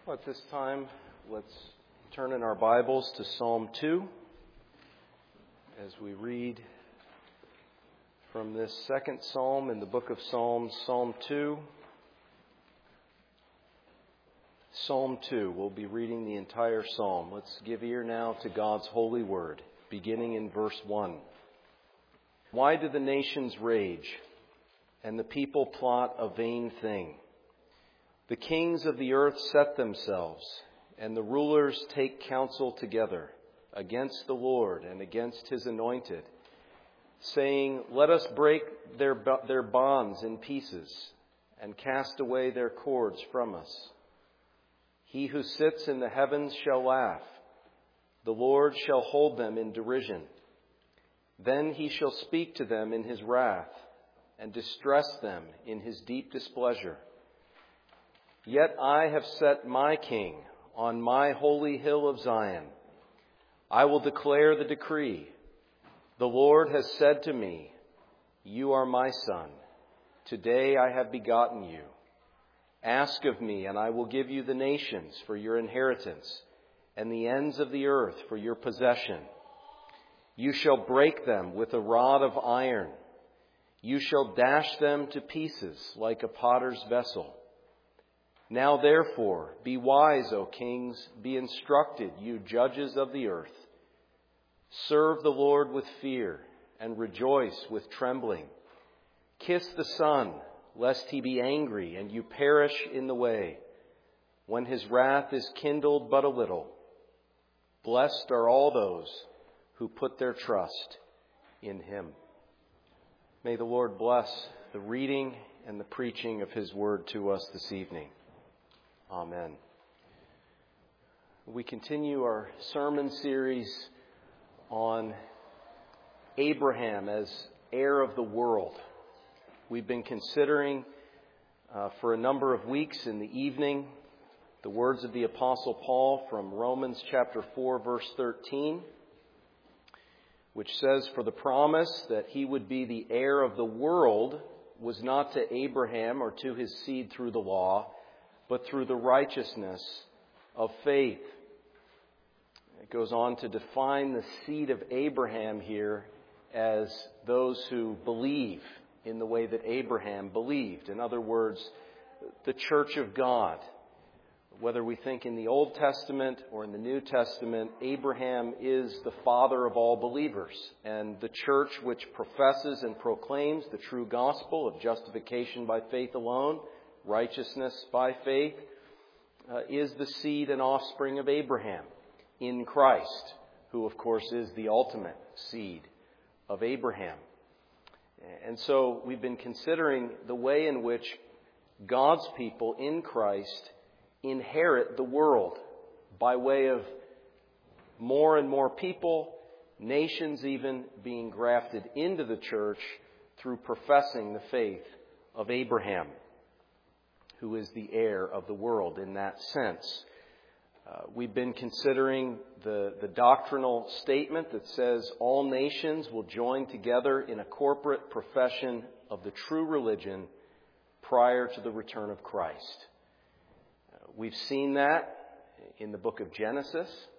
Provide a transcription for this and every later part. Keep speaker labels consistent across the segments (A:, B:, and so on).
A: At this time, let's turn in our Bibles to Psalm 2 as we read from this second psalm in the book of Psalms, Psalm 2. Psalm 2, we'll be reading the entire psalm. Let's give ear now to God's holy word, beginning in verse 1. Why do the nations rage and the people plot a vain thing? The kings of the earth set themselves, and the rulers take counsel together against the Lord and against his anointed, saying, "Let us break their bonds in pieces and cast away their cords from us." He who sits in the heavens shall laugh. The Lord shall hold them in derision. Then he shall speak to them in his wrath and distress them in his deep displeasure. Yet I have set my king on my holy hill of Zion. I will declare the decree. The Lord has said to me, "You are my son. Today I have begotten you. Ask of me, and I will give you the nations for your inheritance, and the ends of the earth for your possession. You shall break them with a rod of iron. You shall dash them to pieces like a potter's vessel. Now therefore, be wise, O kings, be instructed, you judges of the earth. Serve the Lord with fear, and rejoice with trembling. Kiss the Son, lest he be angry, and you perish in the way, when his wrath is kindled but a little. Blessed are all those who put their trust in him." May the Lord bless the reading and the preaching of his word to us this evening. Amen. We continue our sermon series on Abraham as heir of the world. We've been considering for a number of weeks in the evening the words of the Apostle Paul from Romans chapter 4, verse 13, which says, "For the promise that he would be the heir of the world was not to Abraham or to his seed through the law, but through the righteousness of faith." It goes on to define the seed of Abraham here as those who believe in the way that Abraham believed. In other words, the church of God. Whether we think in the Old Testament or in the New Testament, Abraham is the father of all believers. And the church which professes and proclaims the true gospel of justification by faith alone, righteousness by faith, is the seed and offspring of Abraham in Christ, who of course is the ultimate seed of Abraham. And so we've been considering the way in which God's people in Christ inherit the world by way of more and more people, nations even, being grafted into the church through professing the faith of Abraham, who is the heir of the world in that sense. We've been considering the doctrinal statement that says all nations will join together in a corporate profession of the true religion prior to the return of Christ. We've seen that in the book of Genesis,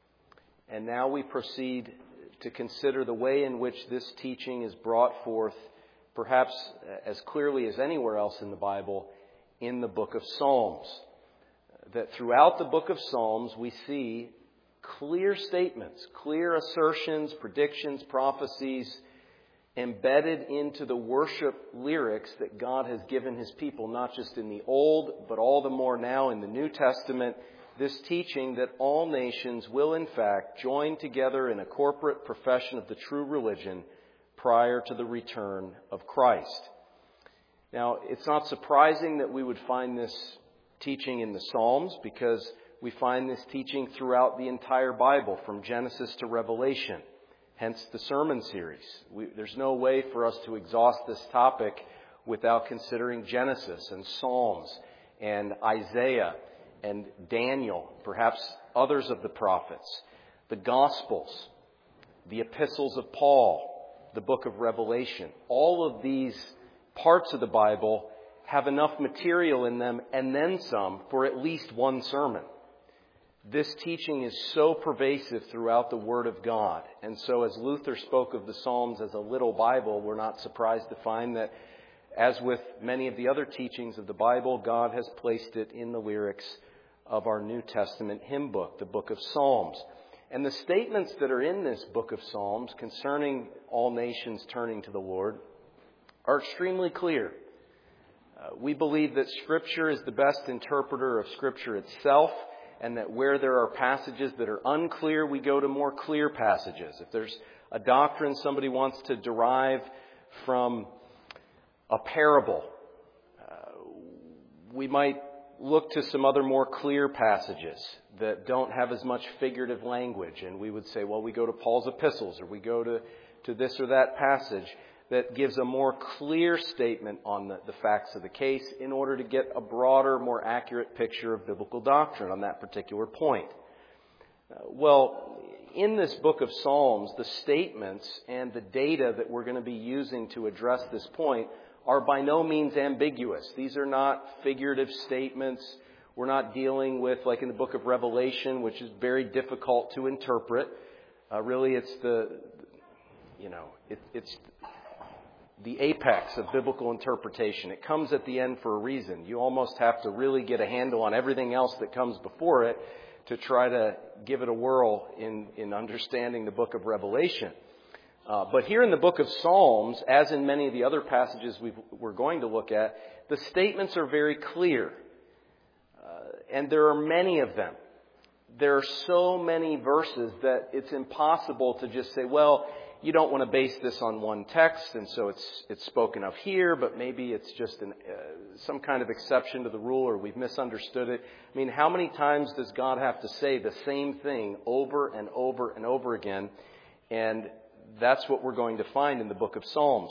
A: and now we proceed to consider the way in which this teaching is brought forth, perhaps as clearly as anywhere else in the Bible, in the book of Psalms. That throughout the book of Psalms we see clear statements, clear assertions, predictions, prophecies embedded into the worship lyrics that God has given his people, not just in the Old, but all the more now in the New Testament, this teaching that all nations will in fact join together in a corporate profession of the true religion prior to the return of Christ. Now, it's not surprising that we would find this teaching in the Psalms, because we find this teaching throughout the entire Bible, from Genesis to Revelation. Hence the sermon series. There's no way for us to exhaust this topic without considering Genesis and Psalms and Isaiah and Daniel, perhaps others of the prophets, the Gospels, the epistles of Paul, the book of Revelation. All of these parts of the Bible have enough material in them and then some for at least one sermon. This teaching is so pervasive throughout the Word of God. And so as Luther spoke of the Psalms as a little Bible, we're not surprised to find that, as with many of the other teachings of the Bible, God has placed it in the lyrics of our New Testament hymn book, the book of Psalms. And the statements that are in this book of Psalms concerning all nations turning to the Lord are extremely clear. We believe that Scripture is the best interpreter of Scripture itself, and that where there are passages that are unclear, we go to more clear passages. If there's a doctrine somebody wants to derive from a parable, we might look to some other more clear passages that don't have as much figurative language. And we would say, well, we go to Paul's epistles, or we go to this or that passage that gives a more clear statement on the facts of the case in order to get a broader, more accurate picture of biblical doctrine on that particular point. Well, in this book of Psalms, the statements and the data that we're going to be using to address this point are by no means ambiguous. These are not figurative statements. We're not dealing with, like in the book of Revelation, which is very difficult to interpret. Really, it's it's the apex of biblical interpretation. It comes at the end for a reason. You almost have to really get a handle on everything else that comes before it to try to give it a whirl in understanding the book of Revelation. But here in the book of Psalms, as in many of the other passages we're going to look at, the statements are very clear. And there are many of them. There are so many verses that it's impossible to just say, well, you don't want to base this on one text, and so it's spoken of here, but maybe it's just some kind of exception to the rule, or we've misunderstood it. I mean, how many times does God have to say the same thing over and over and over again? And that's what we're going to find in the book of Psalms.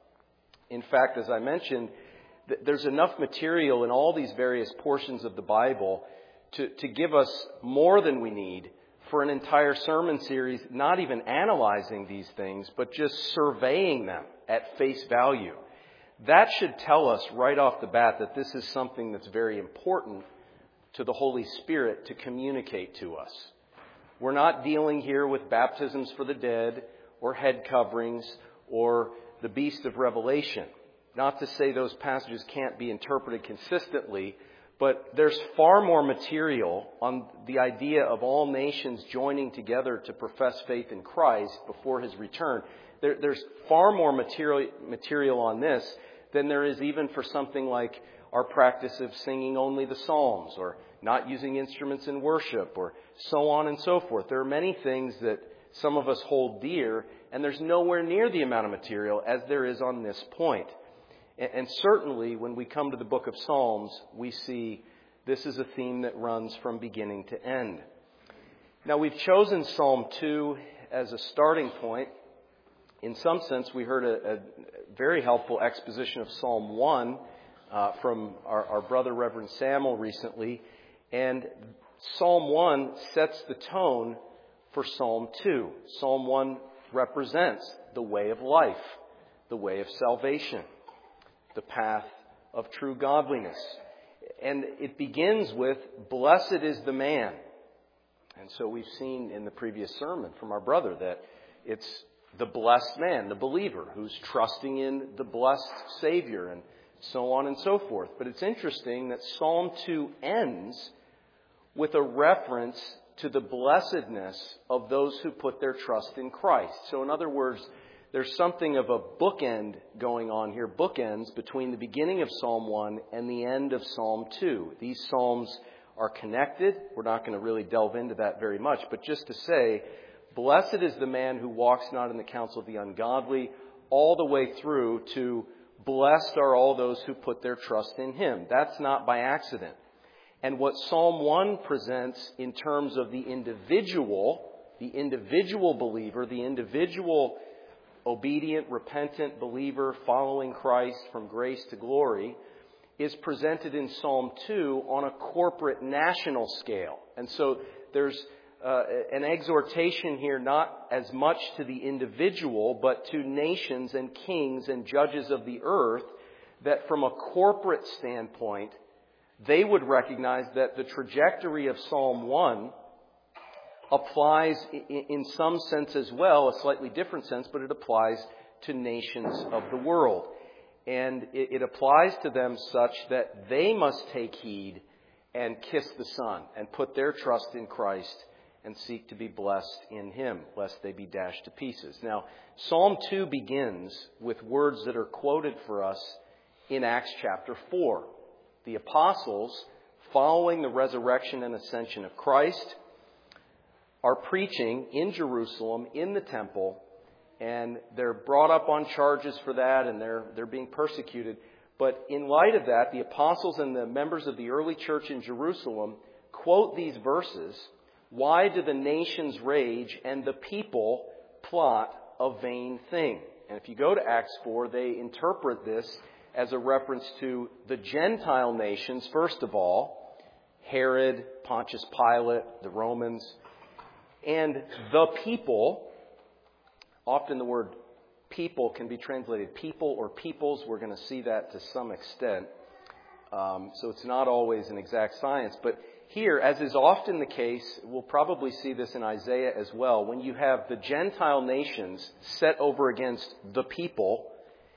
A: In fact, as I mentioned, there's enough material in all these various portions of the Bible to give us more than we need for an entire sermon series, not even analyzing these things, but just surveying them at face value. That should tell us right off the bat that this is something that's very important to the Holy Spirit to communicate to us. We're not dealing here with baptisms for the dead or head coverings or the beast of Revelation. Not to say those passages can't be interpreted consistently, but there's far more material on the idea of all nations joining together to profess faith in Christ before His return. There's far more material on this than there is even for something like our practice of singing only the Psalms, or not using instruments in worship, or so on and so forth. There are many things that some of us hold dear, and there's nowhere near the amount of material as there is on this point. And certainly, when we come to the book of Psalms, we see this is a theme that runs from beginning to end. Now, we've chosen Psalm 2 as a starting point. In some sense, we heard a very helpful exposition of Psalm 1 from our brother Reverend Samuel recently. And Psalm 1 sets the tone for Psalm 2. Psalm 1 represents the way of life, the way of salvation, the path of true godliness. And it begins with, blessed is the man. And so we've seen in the previous sermon from our brother that it's the blessed man, the believer, who's trusting in the blessed Savior, and so on and so forth. But it's interesting that Psalm 2 ends with a reference to the blessedness of those who put their trust in Christ. So in other words, there's something of a bookend going on here, bookends between the beginning of Psalm 1 and the end of Psalm 2. These psalms are connected. We're not going to really delve into that very much, but just to say, blessed is the man who walks not in the counsel of the ungodly, all the way through to blessed are all those who put their trust in Him. That's not by accident. And what Psalm 1 presents in terms of the individual believer, the individual obedient, repentant believer following Christ from grace to glory, is presented in Psalm 2 on a corporate national scale. And so there's an exhortation here not as much to the individual, but to nations and kings and judges of the earth, that from a corporate standpoint, they would recognize that the trajectory of Psalm 1 applies in some sense as well, a slightly different sense, but it applies to nations of the world. And it applies to them such that they must take heed and kiss the Son and put their trust in Christ and seek to be blessed in Him, lest they be dashed to pieces. Now, Psalm 2 begins with words that are quoted for us in Acts chapter 4. The apostles, following the resurrection and ascension of Christ, are preaching in Jerusalem, in the temple, and they're brought up on charges for that, and they're being persecuted. But in light of that, the apostles and the members of the early church in Jerusalem quote these verses. Why do the nations rage and the people plot a vain thing? And if you go to Acts 4, they interpret this as a reference to the Gentile nations, first of all, Herod, Pontius Pilate, the Romans, and the people. Often the word people can be translated people or peoples. We're going to see that to some extent. So it's not always an exact science. But here, as is often the case, we'll probably see this in Isaiah as well, when you have the Gentile nations set over against the people,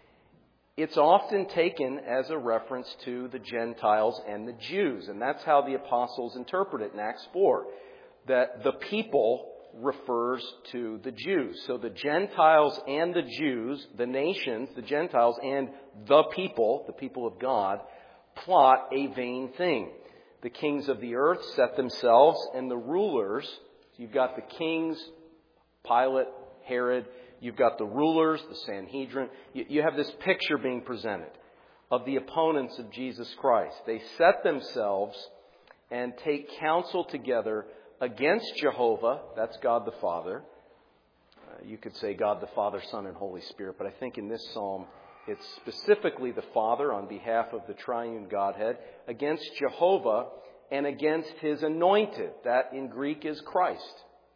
A: it's often taken as a reference to the Gentiles and the Jews. And that's how the apostles interpret it in Acts 4, that the people refers to the Jews. So the Gentiles and the Jews, the nations, the Gentiles and the people of God, plot a vain thing. The kings of the earth set themselves, and the rulers, so you've got the kings, Pilate, Herod, you've got the rulers, the Sanhedrin. You have this picture being presented of the opponents of Jesus Christ. They set themselves and take counsel together against Jehovah, that's God the Father. You could say God the Father, Son, and Holy Spirit, but I think in this psalm it's specifically the Father on behalf of the triune Godhead, against Jehovah and against His anointed. That in Greek is Christ.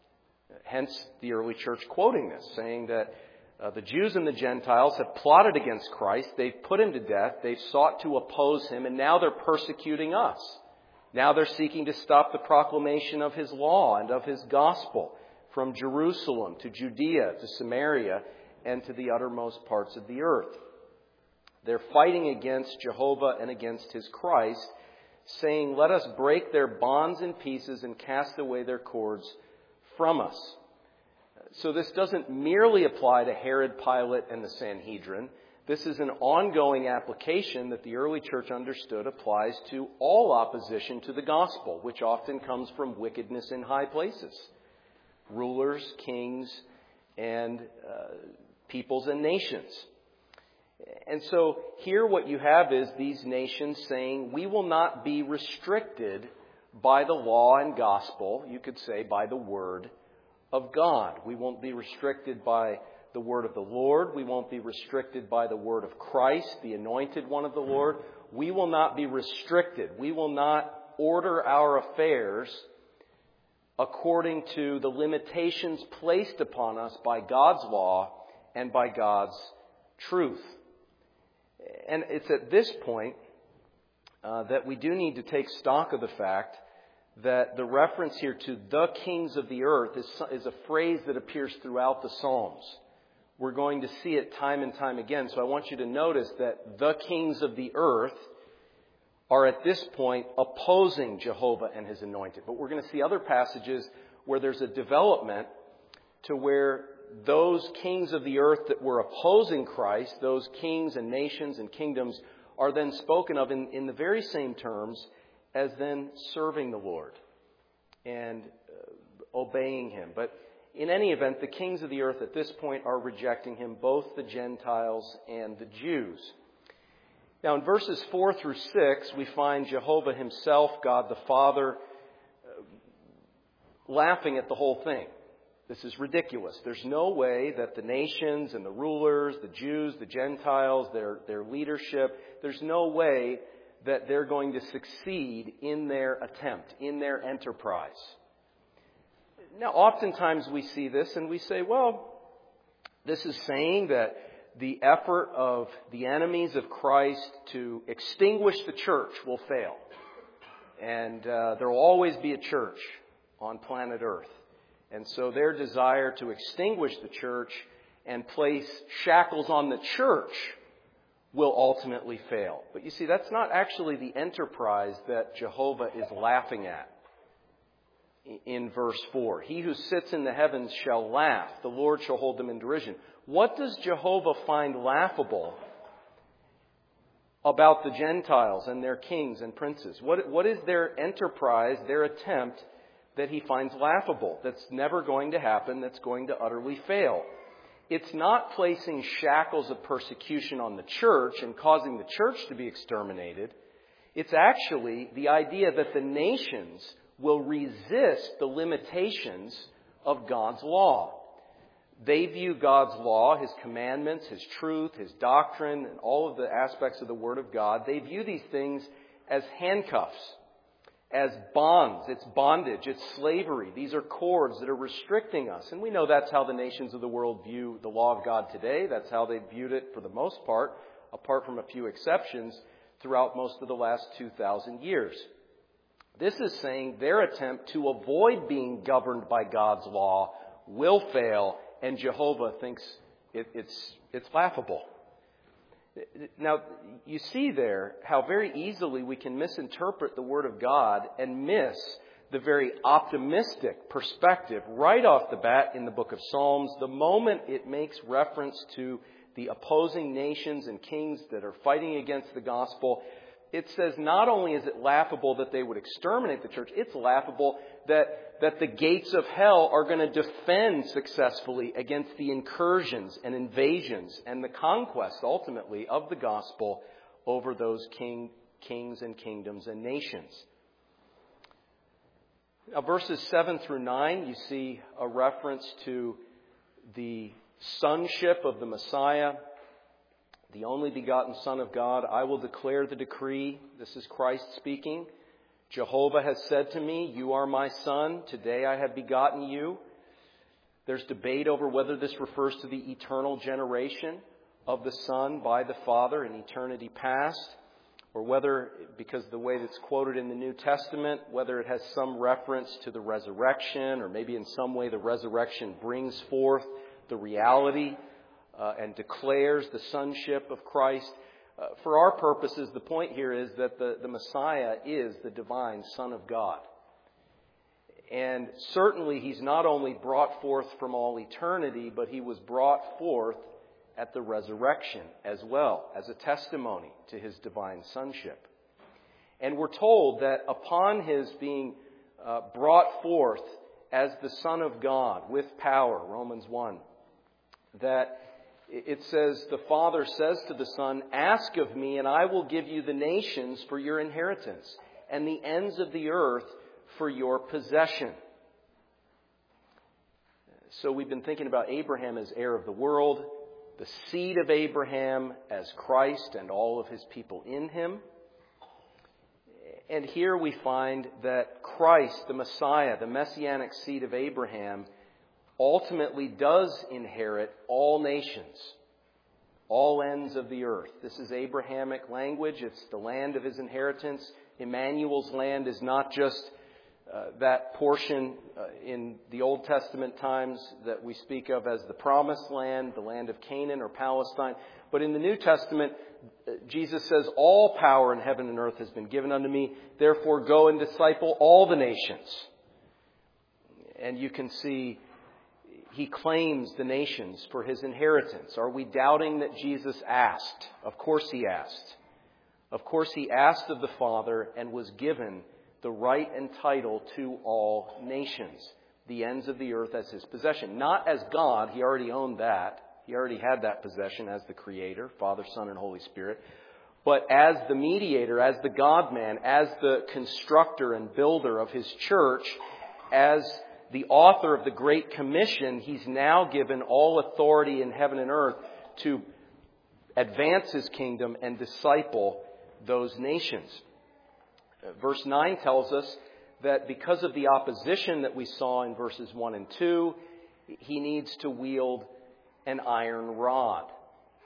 A: Hence the early church quoting this, saying that the Jews and the Gentiles have plotted against Christ. They've put Him to death. They've sought to oppose Him, and now they're persecuting us. Now they're seeking to stop the proclamation of His law and of His gospel from Jerusalem to Judea to Samaria and to the uttermost parts of the earth. They're fighting against Jehovah and against His Christ, saying, let us break their bonds in pieces and cast away their cords from us. So this doesn't merely apply to Herod, Pilate, and the Sanhedrin. This is an ongoing application that the early church understood applies to all opposition to the gospel, which often comes from wickedness in high places. Rulers, kings, and peoples and nations. And so here what you have is these nations saying, we will not be restricted by the law and gospel, you could say by the word of God. We won't be restricted by the word of the Lord. We won't be restricted by the word of Christ, the anointed one of the Lord. We will not be restricted. We will not order our affairs according to the limitations placed upon us by God's law and by God's truth. And it's at this point that we do need to take stock of the fact that the reference here to the kings of the earth is a phrase that appears throughout the Psalms. We're going to see it time and time again. So I want you to notice that the kings of the earth are at this point opposing Jehovah and His anointed. But we're going to see other passages where there's a development to where those kings of the earth that were opposing Christ, those kings and nations and kingdoms, are then spoken of in the very same terms as then serving the Lord and obeying Him. But in any event, the kings of the earth at this point are rejecting Him, both the Gentiles and the Jews. Now in verses 4 through 6, we find Jehovah Himself, God the Father, laughing at the whole thing. This is ridiculous. There's no way that the nations and the rulers, the Jews, the Gentiles, their leadership, there's no way that they're going to succeed in their attempt, in their enterprise. Now, oftentimes we see this and we say, well, this is saying that the effort of the enemies of Christ to extinguish the church will fail. And there will always be a church on planet Earth. And so their desire to extinguish the church and place shackles on the church will ultimately fail. But you see, that's not actually the enterprise that Jehovah is laughing at in verse 4. He who sits in the heavens shall laugh. The Lord shall hold them in derision. What does Jehovah find laughable about the Gentiles and their kings and princes? What is their enterprise, their attempt that he finds laughable, that's never going to happen, that's going to utterly fail? It's not placing shackles of persecution on the church and causing the church to be exterminated. It's actually the idea that the nations will resist the limitations of God's law. They view God's law, His commandments, His truth, His doctrine, and all of the aspects of the Word of God. They view these things as handcuffs, as bonds. It's bondage, it's slavery. These are cords that are restricting us. And we know that's how the nations of the world view the law of God today. That's how they've viewed it for the most part, apart from a few exceptions, throughout most of the last 2,000 years. This is saying their attempt to avoid being governed by God's law will fail, and Jehovah thinks it's laughable. Now, you see there how very easily we can misinterpret the Word of God and miss the very optimistic perspective right off the bat in the book of Psalms. The moment it makes reference to the opposing nations and kings that are fighting against the gospel, it says not only is it laughable that they would exterminate the church, it's laughable that the gates of hell are going to defend successfully against the incursions and invasions and the conquest, ultimately, of the gospel over those kings and kingdoms and nations. Now, verses 7 through 9, you see a reference to the sonship of the Messiah, the only begotten Son of God. I will declare the decree. This is Christ speaking. Jehovah has said to me, you are my son. Today I have begotten you. There's debate over whether this refers to the eternal generation of the Son by the Father in eternity past, or whether, because the way that's quoted in the New Testament, whether it has some reference to the resurrection, or maybe in some way the resurrection brings forth the reality and declares the sonship of Christ. For our purposes, the point here is that the Messiah is the divine Son of God. And certainly He's not only brought forth from all eternity, but He was brought forth at the resurrection as well, as a testimony to His divine sonship. And we're told that upon His being brought forth as the Son of God with power, Romans 1, that it says, the Father says to the Son, ask of me, and I will give you the nations for your inheritance, and the ends of the earth for your possession. So we've been thinking about Abraham as heir of the world, the seed of Abraham as Christ and all of His people in Him. And here we find that Christ, the Messiah, the messianic seed of Abraham, ultimately does inherit all nations, all ends of the earth. This is Abrahamic language. It's the land of his inheritance. Emmanuel's land is not just that portion in the Old Testament times that we speak of as the promised land, the land of Canaan or Palestine. But in the New Testament, Jesus says, all power in heaven and earth has been given unto me. Therefore, go and disciple all the nations. And you can see He claims the nations for His inheritance. Are we doubting that Jesus asked? Of course He asked. Of course He asked of the Father and was given the right and title to all nations, the ends of the earth as His possession. Not as God, He already owned that. He already had that possession as the Creator, Father, Son, and Holy Spirit. But as the mediator, as the God-man, as the constructor and builder of His church, as the author of the Great Commission, He's now given all authority in heaven and earth to advance His kingdom and disciple those nations. Verse 9 tells us that because of the opposition that we saw in verses 1 and 2, He needs to wield an iron rod.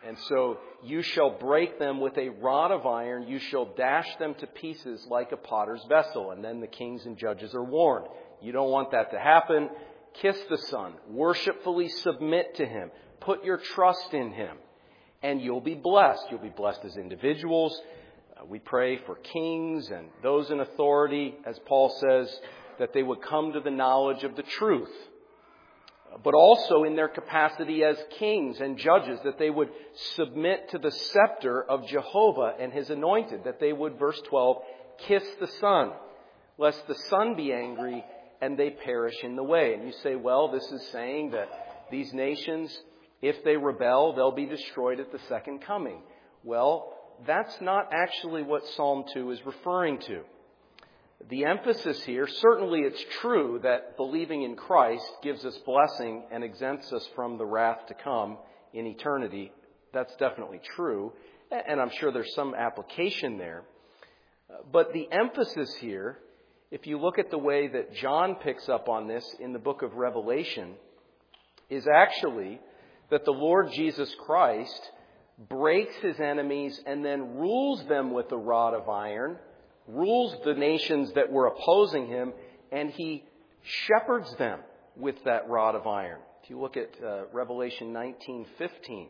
A: And so you shall break them with a rod of iron. You shall dash them to pieces like a potter's vessel. And then the kings and judges are warned. You don't want that to happen. Kiss the Son. Worshipfully submit to Him. Put your trust in Him. And you'll be blessed. You'll be blessed as individuals. We pray for kings and those in authority, as Paul says, that they would come to the knowledge of the truth. But also in their capacity as kings and judges, that they would submit to the scepter of Jehovah and His anointed, that they would, verse 12, kiss the Son, lest the Son be angry and they perish in the way. And you say, well, this is saying that these nations, if they rebel, they'll be destroyed at the second coming. Well, that's not actually what Psalm 2 is referring to. The emphasis here, certainly it's true that believing in Christ gives us blessing and exempts us from the wrath to come in eternity. That's definitely true. And I'm sure there's some application there. But the emphasis here, if you look at the way that John picks up on this in the book of Revelation, is actually that the Lord Jesus Christ breaks His enemies and then rules them with a rod of iron, rules the nations that were opposing Him, and He shepherds them with that rod of iron. If you look at Revelation 19:15,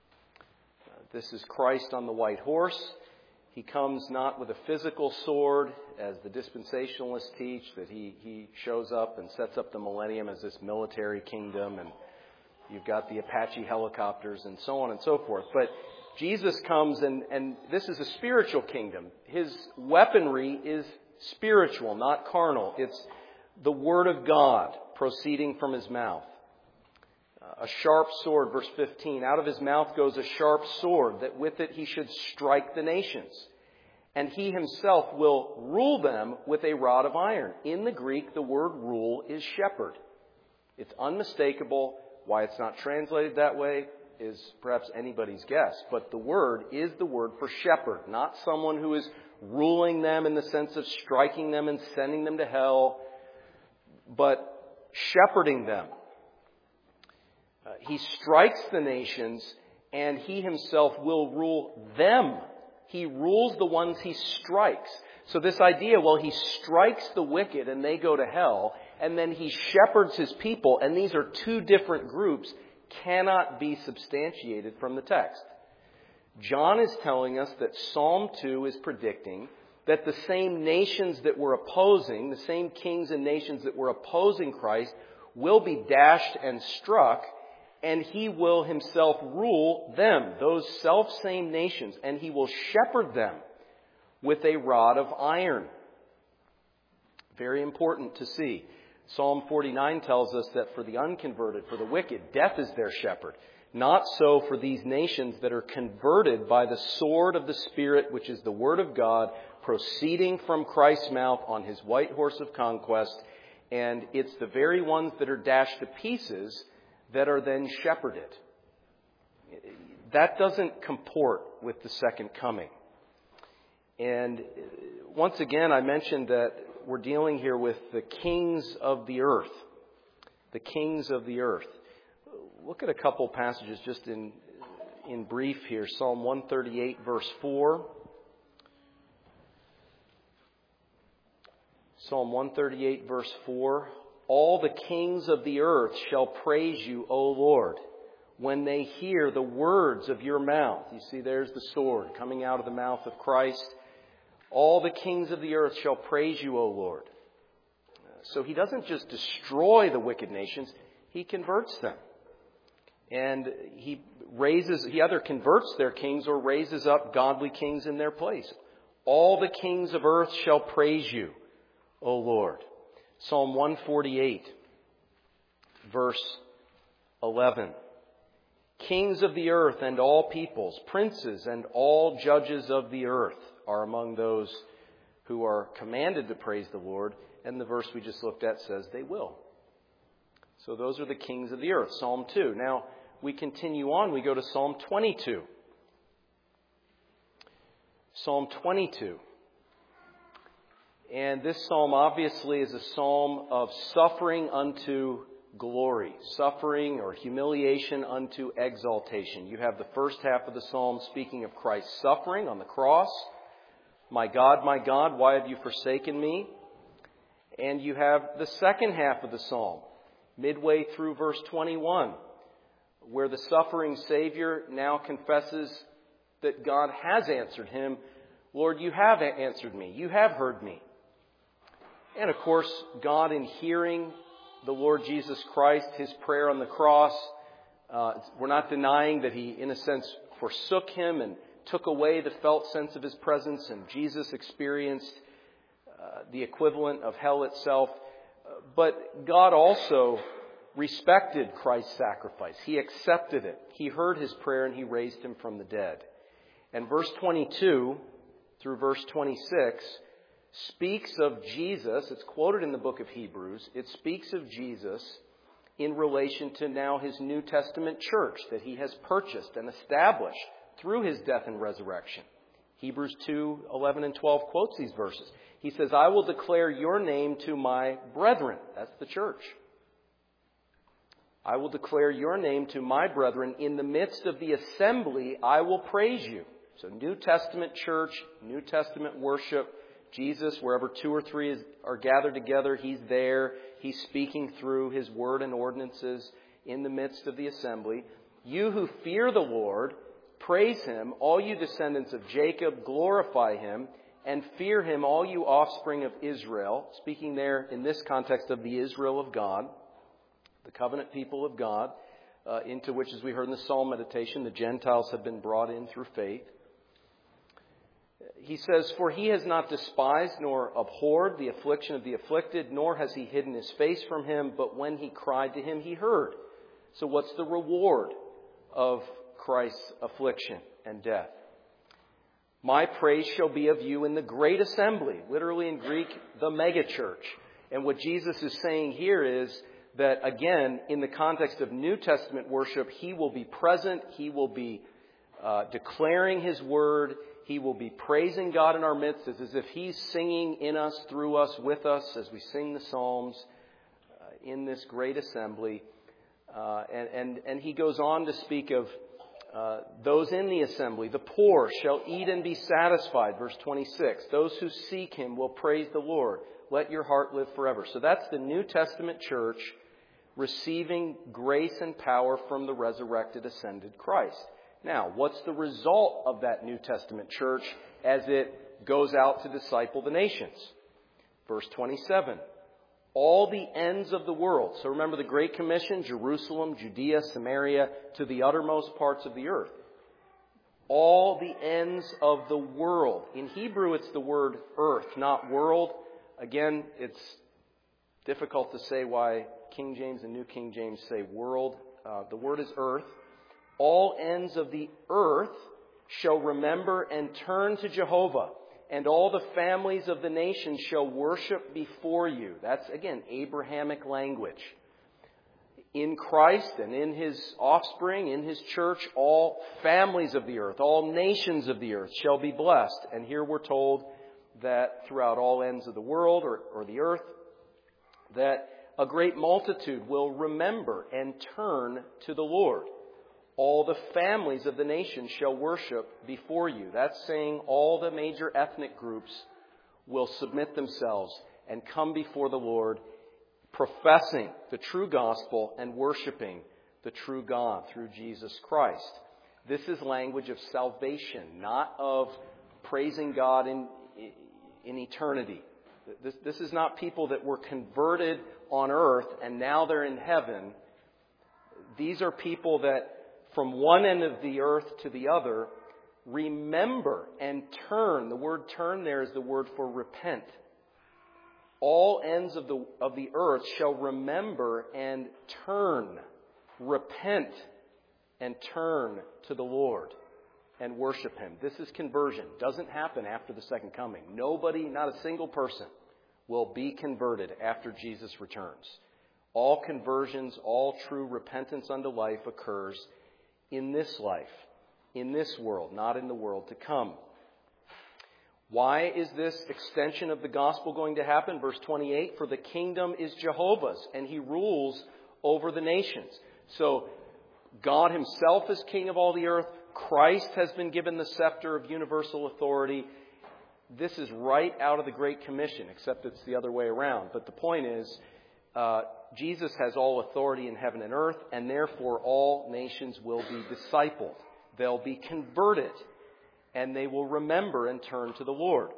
A: this is Christ on the white horse. He comes not with a physical sword, as the dispensationalists teach, that he shows up and sets up the millennium as this military kingdom, and you've got the Apache helicopters and so on and so forth. But Jesus comes, and this is a spiritual kingdom. His weaponry is spiritual, not carnal. It's the Word of God proceeding from His mouth. A sharp sword, verse 15. Out of His mouth goes a sharp sword, that with it He should strike the nations. And He Himself will rule them with a rod of iron. In the Greek, the word rule is shepherd. It's unmistakable. Why it's not translated that way is perhaps anybody's guess. But the word is the word for shepherd, not someone who is ruling them in the sense of striking them and sending them to hell, but shepherding them. He strikes the nations, and He Himself will rule them. He rules the ones He strikes. So this idea, well, He strikes the wicked and they go to hell, and then He shepherds His people, and these are two different groups, cannot be substantiated from the text. John is telling us that Psalm 2 is predicting that the same nations that were opposing, the same kings and nations that were opposing Christ, will be dashed and struck, and He will Himself rule them, those self-same nations, and He will shepherd them with a rod of iron. Very important to see. Psalm 49 tells us that for the unconverted, for the wicked, death is their shepherd. Not so for these nations that are converted by the sword of the Spirit, which is the Word of God, proceeding from Christ's mouth on His white horse of conquest. And it's the very ones that are dashed to pieces that are then shepherded. That doesn't comport with the second coming. And once again, I mentioned that we're dealing here with the kings of the earth. The kings of the earth. Look at a couple passages just in brief here. Psalm 138, verse 4. Psalm 138, verse 4. All the kings of the earth shall praise you, O Lord, when they hear the words of your mouth. You see, there's the sword coming out of the mouth of Christ. All the kings of the earth shall praise you, O Lord. So He doesn't just destroy the wicked nations, He converts them. And He either converts their kings or raises up godly kings in their place. All the kings of earth shall praise you, O Lord. Psalm 148, verse 11. Kings of the earth and all peoples, princes and all judges of the earth are among those who are commanded to praise the Lord. And the verse we just looked at says they will. So those are the kings of the earth. Psalm 2. Now we continue on. We go to Psalm 22. Psalm 22. And this psalm obviously is a psalm of suffering unto glory, suffering or humiliation unto exaltation. You have the first half of the psalm speaking of Christ's suffering on the cross. My God, why have you forsaken me? And you have the second half of the psalm, midway through verse 21, where the suffering Savior now confesses that God has answered him. Lord, you have answered me. You have heard me. And of course, God, in hearing the Lord Jesus Christ, his prayer on the cross, we're not denying that he, in a sense, forsook him and took away the felt sense of his presence, and Jesus experienced the equivalent of hell itself. But God also respected Christ's sacrifice. He accepted it. He heard his prayer and he raised him from the dead. And verse 22 through verse 26 speaks of Jesus. It's quoted in the book of Hebrews. It speaks of Jesus in relation to now his New Testament church that he has purchased and established through his death and resurrection. Hebrews 2:11 and 12 quotes these verses. He says, I will declare your name to my brethren. That's the church. I will declare your name to my brethren. In the midst of the assembly, I will praise you. So New Testament church, New Testament worship. Jesus, wherever two or three are gathered together, he's there. He's speaking through his word and ordinances in the midst of the assembly. You who fear the Lord, praise him. All you descendants of Jacob, glorify him. And fear him, all you offspring of Israel. Speaking there in this context of the Israel of God, the covenant people of God, into which, as we heard in the Psalm meditation, the Gentiles have been brought in through faith. He says, for he has not despised nor abhorred the affliction of the afflicted, nor has he hidden his face from him, but when he cried to him, he heard. So what's the reward of Christ's affliction and death? My praise shall be of you in the great assembly, literally in Greek, the megachurch. And what Jesus is saying here is that, again, in the context of New Testament worship, he will be present, he will be declaring his word, he will be praising God in our midst as if he's singing in us, through us, with us, as we sing the Psalms in this great assembly. And he goes on to speak of those in the assembly. The poor shall eat and be satisfied, verse 26. Those who seek him will praise the Lord. Let your heart live forever. So that's the New Testament church receiving grace and power from the resurrected, ascended Christ. Now, what's the result of that New Testament church as it goes out to disciple the nations? Verse 27. All the ends of the world. So remember the Great Commission, Jerusalem, Judea, Samaria, to the uttermost parts of the earth. All the ends of the world. In Hebrew, it's the word earth, not world. Again, it's difficult to say why King James and New King James say world. The word is earth. All ends of the earth shall remember and turn to Jehovah, and all the families of the nations shall worship before you. That's, again, Abrahamic language. In Christ and in his offspring, in his church, all families of the earth, all nations of the earth shall be blessed. And here we're told that throughout all ends of the world or the earth, that a great multitude will remember and turn to the Lord. All the families of the nation shall worship before you. That's saying all the major ethnic groups will submit themselves and come before the Lord, professing the true gospel and worshiping the true God through Jesus Christ. This is language of salvation, not of praising God in eternity. This is not people that were converted on earth and now they're in heaven. These are people that from one end of the earth to the other, remember and turn. The word turn there is the word for repent. All ends of the earth shall remember and turn, repent and turn to the Lord and worship him. This is conversion. Doesn't happen after the second coming. Nobody, not a single person, will be converted after Jesus returns. All conversions, all true repentance unto life occurs in this life, in this world, not in the world to come. Why is this extension of the gospel going to happen? Verse 28, for the kingdom is Jehovah's, and he rules over the nations. So God himself is king of all the earth. Christ has been given the scepter of universal authority. This is right out of the Great Commission, except it's the other way around. But the point is, Jesus has all authority in heaven and earth, and therefore all nations will be discipled. They'll be converted, and they will remember and turn to the Lord.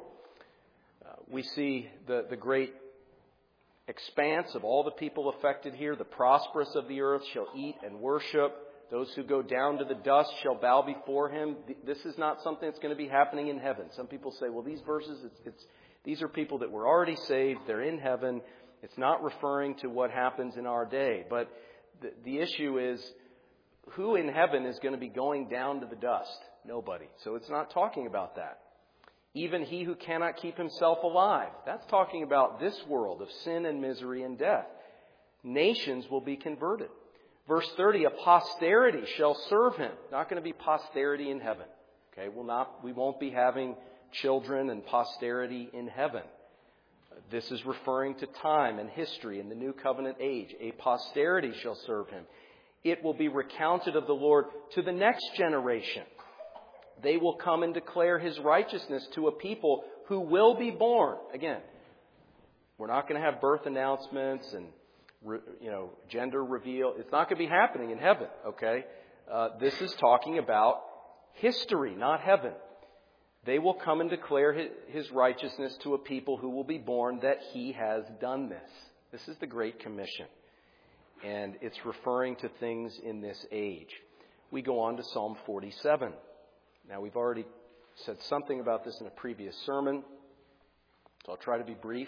A: We see the great expanse of all the people affected here. The prosperous of the earth shall eat and worship. Those who go down to the dust shall bow before him. This is not something that's going to be happening in heaven. Some people say, well, these verses, these are people that were already saved. They're in heaven. It's not referring to what happens in our day. But the issue is, who in heaven is going to be going down to the dust? Nobody. So it's not talking about that. Even he who cannot keep himself alive. That's talking about this world of sin and misery and death. Nations will be converted. Verse 30, a posterity shall serve him. Not going to be posterity in heaven. Okay, we won't be having children and posterity in heaven. This is referring to time and history in the new covenant age. A posterity shall serve him. It will be recounted of the Lord to the next generation. They will come and declare his righteousness to a people who will be born. Again, we're not going to have birth announcements and gender reveal. It's not going to be happening in heaven, okay? This is talking about history, not heaven. They will come and declare his righteousness to a people who will be born, that he has done this. This is the Great Commission. And it's referring to things in this age. We go on to Psalm 47. Now, we've already said something about this in a previous sermon, so I'll try to be brief.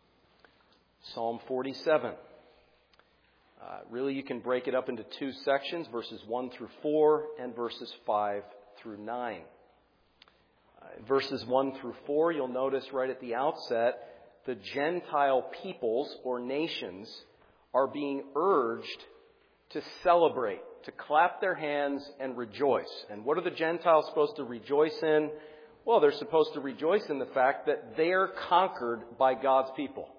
A: Psalm 47. Really, you can break it up into two sections, verses 1 through 4 and verses 5 through 9. Verses 1 through 4, you'll notice right at the outset, the Gentile peoples or nations are being urged to celebrate, to clap their hands and rejoice. And what are the Gentiles supposed to rejoice in? Well, they're supposed to rejoice in the fact that they're conquered by God's people.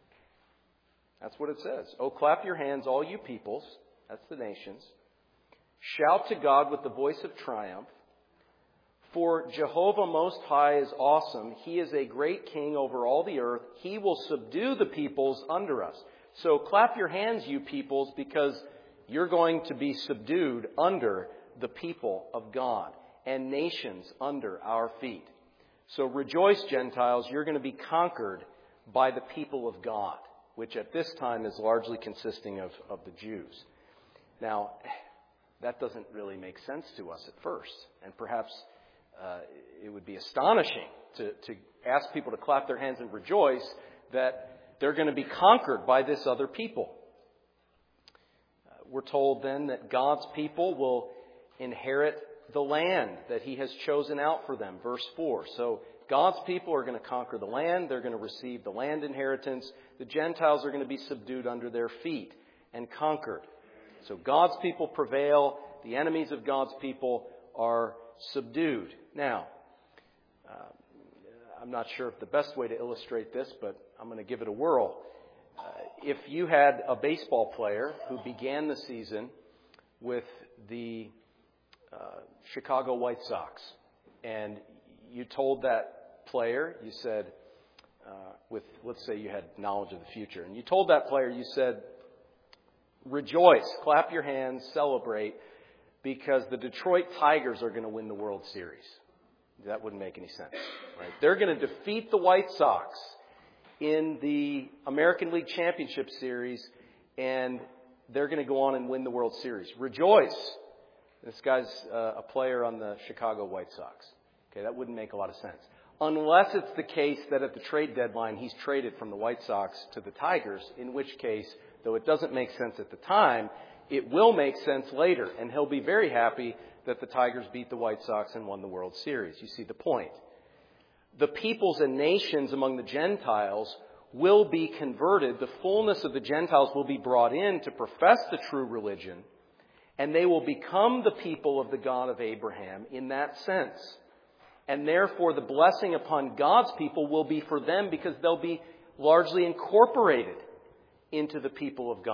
A: That's what it says. Oh, clap your hands, all you peoples. That's the nations. Shout to God with the voice of triumph. For Jehovah Most High is awesome. He is a great king over all the earth. He will subdue the peoples under us. So clap your hands, you peoples, because you're going to be subdued under the people of God and nations under our feet. So rejoice, Gentiles. You're going to be conquered by the people of God, which at this time is largely consisting of the Jews. Now, that doesn't really make sense to us at first. And perhaps it would be astonishing to ask people to clap their hands and rejoice that they're going to be conquered by this other people. We're told then that God's people will inherit the land that he has chosen out for them. Verse 4. So God's people are going to conquer the land. They're going to receive the land inheritance. The Gentiles are going to be subdued under their feet and conquered. So God's people prevail. The enemies of God's people are subdued. Now, I'm not sure if the best way to illustrate this, but I'm going to give it a whirl. If you had a baseball player who began the season with the Chicago White Sox, and you told that player, you said, let's say you had knowledge of the future, and you told that player, you said, rejoice, clap your hands, celebrate, because the Detroit Tigers are going to win the World Series. That wouldn't make any sense, right? They're going to defeat the White Sox in the American League Championship Series, and they're going to go on and win the World Series. Rejoice. This guy's a player on the Chicago White Sox. Okay, that wouldn't make a lot of sense. Unless it's the case that at the trade deadline he's traded from the White Sox to the Tigers, in which case, though it doesn't make sense at the time, it will make sense later, and he'll be very happy that the Tigers beat the White Sox and won the World Series. You see the point. The peoples and nations among the Gentiles will be converted. The fullness of the Gentiles will be brought in to profess the true religion, and they will become the people of the God of Abraham in that sense. And therefore, the blessing upon God's people will be for them because they'll be largely incorporated into the people of God.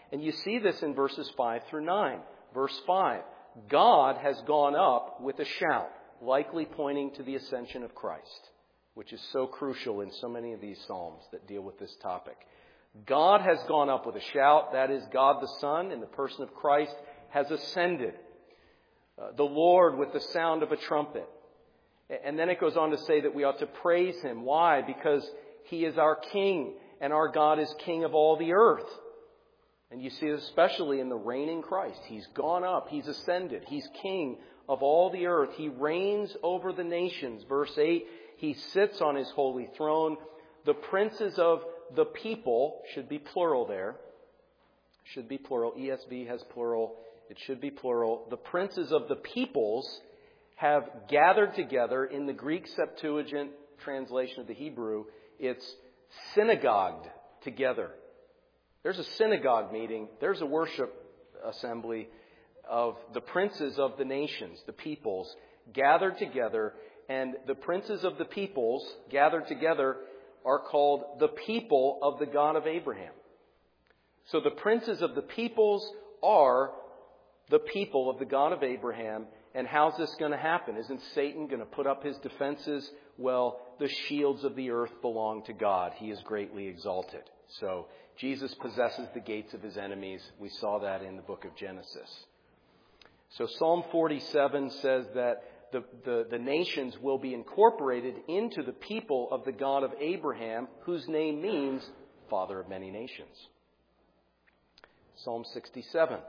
A: And you see this in verses 5 through 9. Verse 5, God has gone up with a shout, likely pointing to the ascension of Christ, which is so crucial in so many of these psalms that deal with this topic. God has gone up with a shout, that is, God the Son, in the person of Christ, has ascended. The Lord with the sound of a trumpet. And then it goes on to say that we ought to praise Him. Why? Because He is our King, and our God is King of all the earth. And you see it especially in the reigning Christ. He's gone up, He's ascended, He's King of all the earth. He reigns over the nations. Verse 8, He sits on His holy throne. The princes of the people, should be plural there. Should be plural. ESV has plural. It should be plural. The princes of the peoples have gathered together. In the Greek Septuagint translation of the Hebrew, it's synagogued together. There's a synagogue meeting. There's a worship assembly of the princes of the nations, the peoples, gathered together. And the princes of the peoples gathered together are called the people of the God of Abraham. So the princes of the peoples are the people of the God of Abraham. And how's this going to happen? Isn't Satan going to put up his defenses? Well, the shields of the earth belong to God. He is greatly exalted. So Jesus possesses the gates of His enemies. We saw that in the book of Genesis. So Psalm 47 says that the nations will be incorporated into the people of the God of Abraham, whose name means Father of many nations. Psalm 67.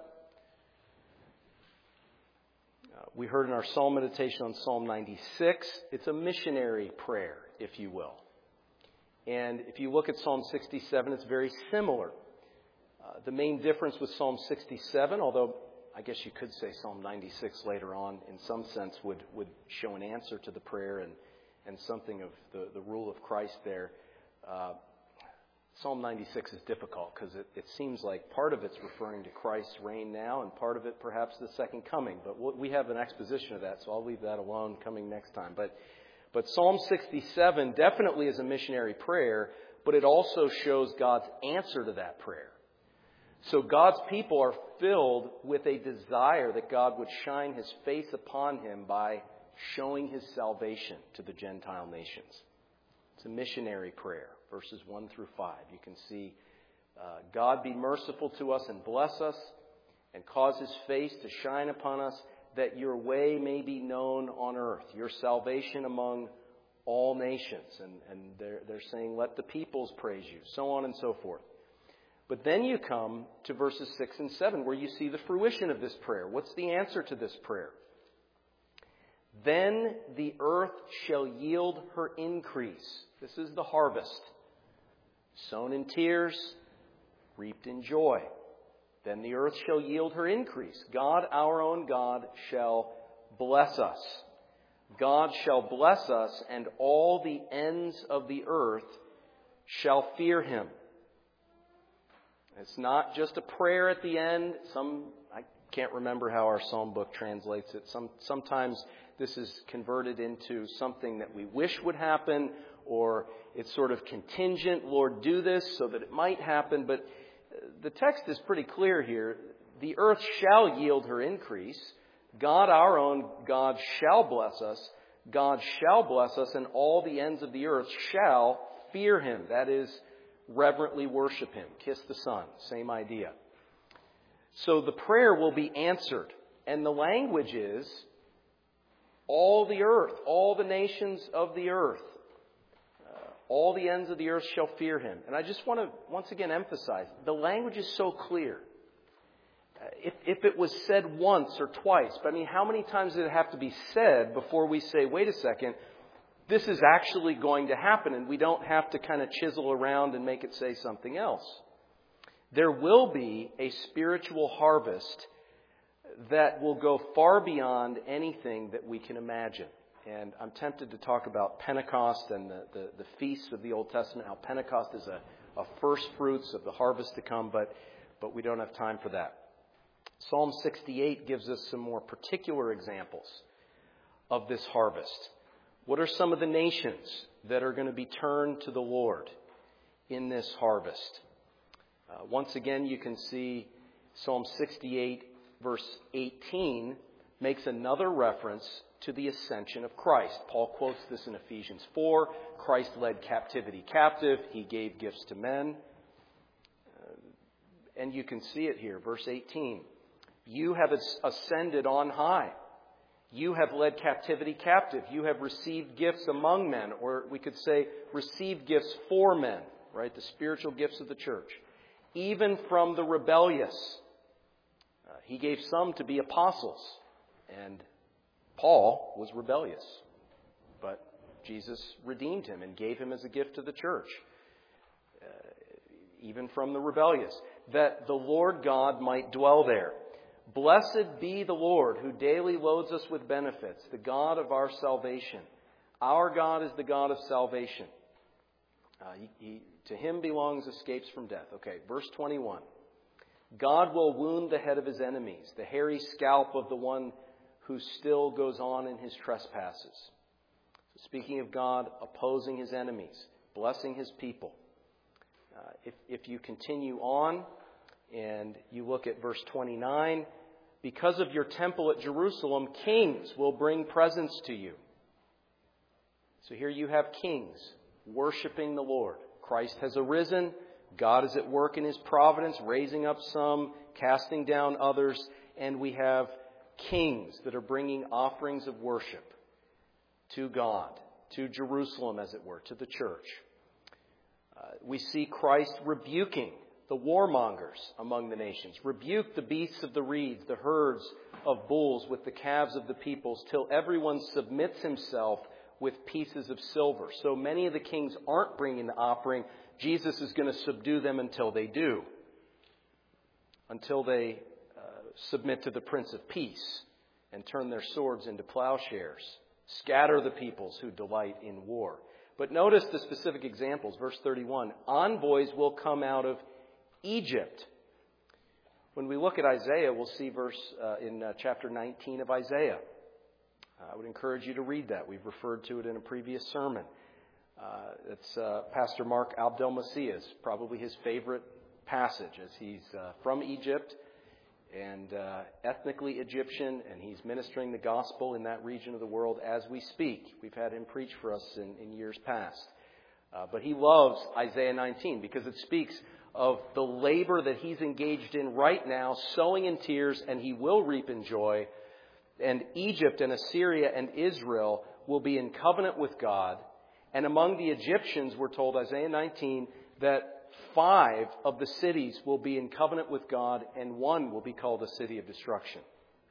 A: We heard in our psalm meditation on Psalm 96, it's a missionary prayer, if you will. And if you look at Psalm 67, it's very similar. The main difference with Psalm 67, although I guess you could say Psalm 96 later on, in some sense, would show an answer to the prayer and something of the rule of Christ there. Psalm 96 is difficult because it seems like part of it's referring to Christ's reign now and part of it perhaps the second coming. But we have an exposition of that, so I'll leave that alone coming next time. But Psalm 67 definitely is a missionary prayer, but it also shows God's answer to that prayer. So God's people are filled with a desire that God would shine His face upon Him by showing His salvation to the Gentile nations. It's a missionary prayer, verses 1 through 5. You can see God be merciful to us and bless us and cause His face to shine upon us, that your way may be known on earth, your salvation among all nations. And they're saying, let the peoples praise you, so on and so forth. But then you come to verses 6 and 7, where you see the fruition of this prayer. What's the answer to this prayer? Then the earth shall yield her increase. This is the harvest. Sown in tears, reaped in joy. Then the earth shall yield her increase. God, our own God, shall bless us. God shall bless us, and all the ends of the earth shall fear Him. It's not just a prayer at the end. I can't remember how our psalm book translates it. Sometimes this is converted into something that we wish would happen, or it's sort of contingent. Lord, do this so that it might happen. But the text is pretty clear here. The earth shall yield her increase. God, our own God, shall bless us. God shall bless us, and all the ends of the earth shall fear Him. That is, reverently worship Him. Kiss the Son. Same idea. So the prayer will be answered. And the language is all the earth, all the nations of the earth, all the ends of the earth shall fear Him. And I just want to once again emphasize, the language is so clear. If it was said once or twice, but I mean, how many times did it have to be said before we say, wait a second, this is actually going to happen, and we don't have to kind of chisel around and make it say something else. There will be a spiritual harvest that will go far beyond anything that we can imagine. And I'm tempted to talk about Pentecost and the feasts of the Old Testament, how Pentecost is a first fruits of the harvest to come, but we don't have time for that. Psalm 68 gives us some more particular examples of this harvest. What are some of the nations that are going to be turned to the Lord in this harvest? Once again, you can see Psalm 68, verse 18, makes another reference to the ascension of Christ. Paul quotes this in Ephesians 4. Christ led captivity captive. He gave gifts to men. And you can see it here, verse 18. You have ascended on high. You have led captivity captive. You have received gifts among men, or we could say received gifts for men, right? The spiritual gifts of the church. Even from the rebellious. He gave some to be apostles, and Paul was rebellious. But Jesus redeemed him and gave him as a gift to the church. Even from the rebellious. That the Lord God might dwell there. Blessed be the Lord who daily loads us with benefits, the God of our salvation. Our God is the God of salvation. To him belongs escapes from death. Okay, verse 21. God will wound the head of his enemies, the hairy scalp of the one who still goes on in his trespasses. So speaking of God opposing his enemies, blessing his people. If you continue on and you look at verse 29, because of your temple at Jerusalem, kings will bring presents to you. So here you have kings worshiping the Lord. Christ has arisen. God is at work in his providence, raising up some, casting down others. And we have kings that are bringing offerings of worship to God, to Jerusalem, as it were, to the church. We see Christ rebuking the warmongers among the nations. Rebuke the beasts of the reeds, the herds of bulls with the calves of the peoples, till everyone submits himself with pieces of silver. So many of the kings aren't bringing the offering. Jesus is going to subdue them until they do. Until they submit to the Prince of Peace and turn their swords into plowshares. Scatter the peoples who delight in war. But notice the specific examples. Verse 31. Envoys will come out of Egypt. When we look at Isaiah, we'll see in chapter 19 of Isaiah. I would encourage you to read that. We've referred to it in a previous sermon. It's Pastor Mark Abdel-Macias, probably his favorite passage, as he's from Egypt and ethnically Egyptian, and he's ministering the gospel in that region of the world as we speak. We've had him preach for us in years past. But he loves Isaiah 19 because it speaks of the labor that he's engaged in right now, sowing in tears, and he will reap in joy. And Egypt and Assyria and Israel will be in covenant with God. And among the Egyptians, we're told, Isaiah 19, that 5 of the cities will be in covenant with God, and 1 will be called a city of destruction.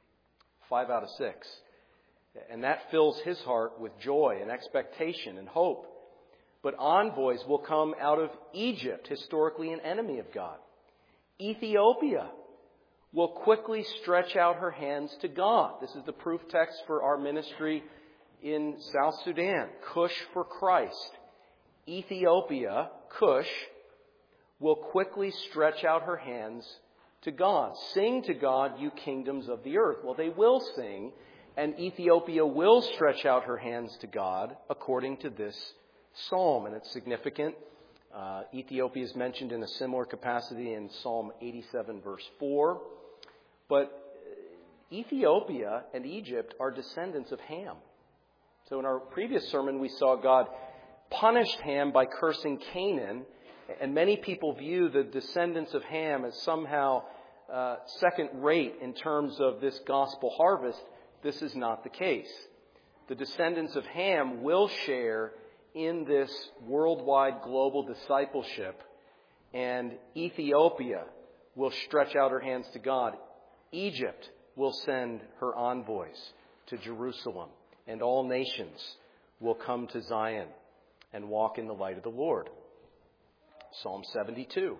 A: 5 out of 6. And that fills his heart with joy and expectation and hope. But envoys will come out of Egypt, historically an enemy of God. Ethiopia will quickly stretch out her hands to God. This is the proof text for our ministry in South Sudan. Cush for Christ. Ethiopia, Cush, will quickly stretch out her hands to God. Sing to God, you kingdoms of the earth. Well, they will sing, and Ethiopia will stretch out her hands to God according to this psalm. And it's significant. Ethiopia is mentioned in a similar capacity in Psalm 87, verse 4. But Ethiopia and Egypt are descendants of Ham. So in our previous sermon, we saw God punished Ham by cursing Canaan. And many people view the descendants of Ham as somehow second rate in terms of this gospel harvest. This is not the case. The descendants of Ham will share in this worldwide global discipleship, and Ethiopia will stretch out her hands to God. Egypt will send her envoys to Jerusalem, and all nations will come to Zion and walk in the light of the Lord. Psalm 72.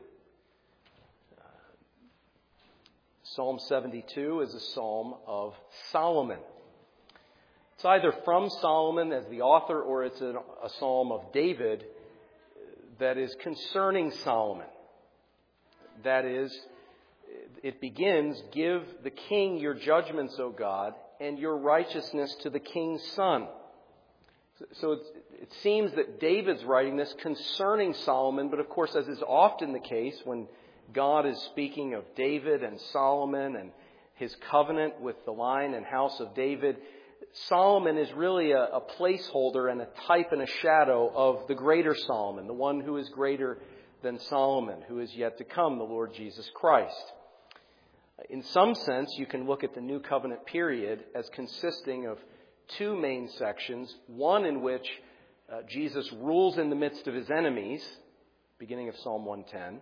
A: Psalm 72 is a psalm of Solomon. It's either from Solomon as the author, or it's a psalm of David that is concerning Solomon. That is, it begins, give the king your judgments, O God, and your righteousness to the king's son. So it seems that David's writing this concerning Solomon, but of course, as is often the case when God is speaking of David and Solomon and his covenant with the line and house of David. Solomon is really a placeholder and a type and a shadow of the greater Solomon, the one who is greater than Solomon, who is yet to come, the Lord Jesus Christ. In some sense, you can look at the New Covenant period as consisting of two main sections, one in which Jesus rules in the midst of his enemies, beginning of Psalm 110.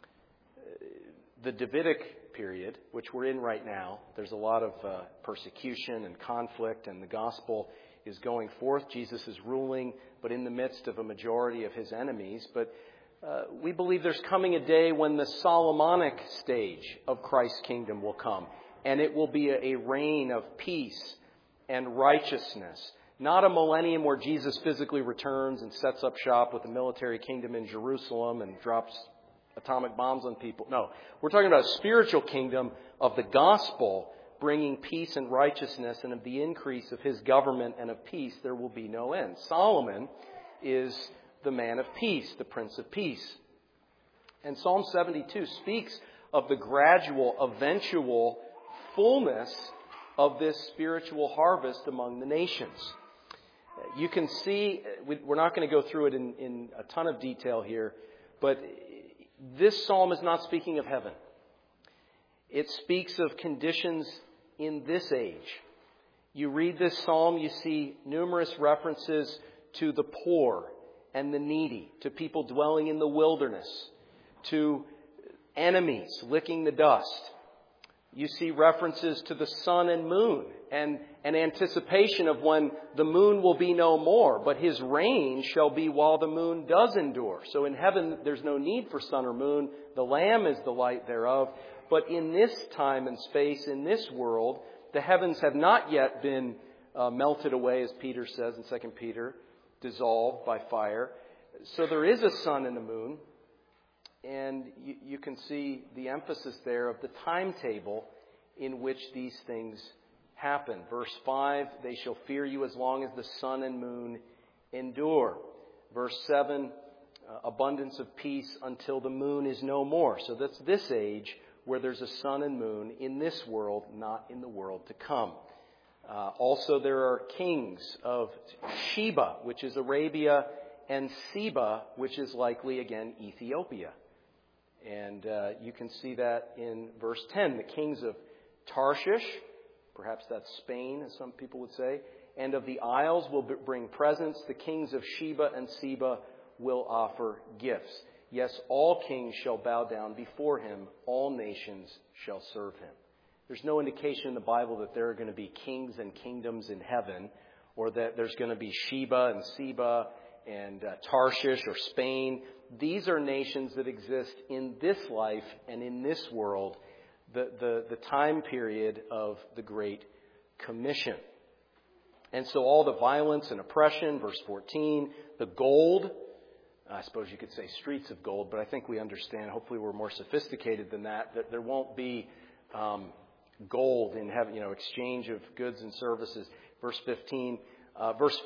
A: The Davidic period, which we're in right now, there's a lot of persecution and conflict, and the gospel is going forth. Jesus is ruling, but in the midst of a majority of his enemies. But we believe there's coming a day when the Solomonic stage of Christ's kingdom will come, and it will be a reign of peace and righteousness. Not a millennium where Jesus physically returns and sets up shop with a military kingdom in Jerusalem and drops atomic bombs on people. No, we're talking about a spiritual kingdom of the gospel bringing peace and righteousness, and of the increase of his government and of peace there will be no end. Solomon is the man of peace, the Prince of Peace. And Psalm 72 speaks of the gradual, eventual fullness of this spiritual harvest among the nations. You can see, we're not going to go through it in a ton of detail here, but this psalm is not speaking of heaven. It speaks of conditions in this age. You read this psalm, you see numerous references to the poor and the needy, to people dwelling in the wilderness, to enemies licking the dust. You see references to the sun and moon and an anticipation of when the moon will be no more, but his reign shall be while the moon does endure. So in heaven, there's no need for sun or moon. The Lamb is the light thereof. But in this time and space, in this world, the heavens have not yet been melted away, as Peter says in 2 Peter, dissolved by fire. So there is a sun and a moon. And you can see the emphasis there of the timetable in which these things happen. Verse 5, they shall fear you as long as the sun and moon endure. Verse 7, abundance of peace until the moon is no more. So that's this age where there's a sun and moon in this world, not in the world to come. Also, there are kings of Sheba, which is Arabia, and Seba, which is likely, again, Ethiopia. And you can see that in verse 10. The kings of Tarshish, perhaps that's Spain, as some people would say, and of the isles will bring presents. The kings of Sheba and Seba will offer gifts. Yes, all kings shall bow down before him. All nations shall serve him. There's no indication in the Bible that there are going to be kings and kingdoms in heaven, or that there's going to be Sheba and Seba and Tarshish or Spain. These are nations that exist in this life and in this world, the time period of the Great Commission. And so all the violence and oppression, verse 14, the gold, I suppose you could say streets of gold, but I think we understand, hopefully we're more sophisticated than that there won't be gold in heaven, exchange of goods and services. Verse 15, verse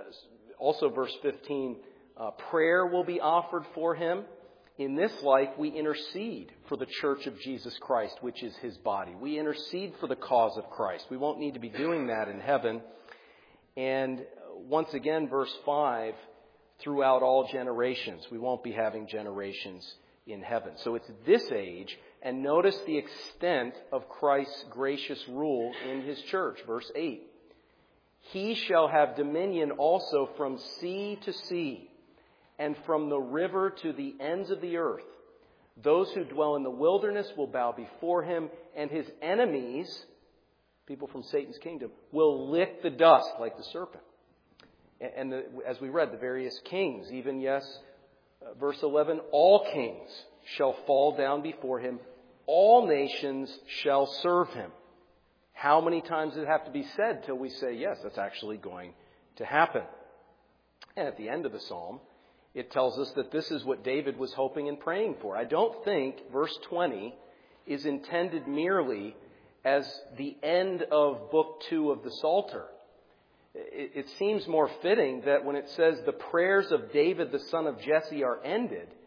A: 15, prayer will be offered for him. In this life, we intercede for the church of Jesus Christ, which is his body. We intercede for the cause of Christ. We won't need to be doing that in heaven. And once again, verse 5, throughout all generations. We won't be having generations in heaven. So it's this age, and notice the extent of Christ's gracious rule in his church. Verse 8, he shall have dominion also from sea to sea, and from the river to the ends of the earth. Those who dwell in the wilderness will bow before him, and his enemies, people from Satan's kingdom, will lick the dust like the serpent. And as we read, the various kings, even, verse 11, all kings shall fall down before him. All nations shall serve him. How many times does it have to be said till we say, yes, that's actually going to happen? And at the end of the psalm, it tells us that this is what David was hoping and praying for. I don't think verse 20 is intended merely as the end of Book 2 of the Psalter. It seems more fitting that when it says the prayers of David the son of Jesse are ended,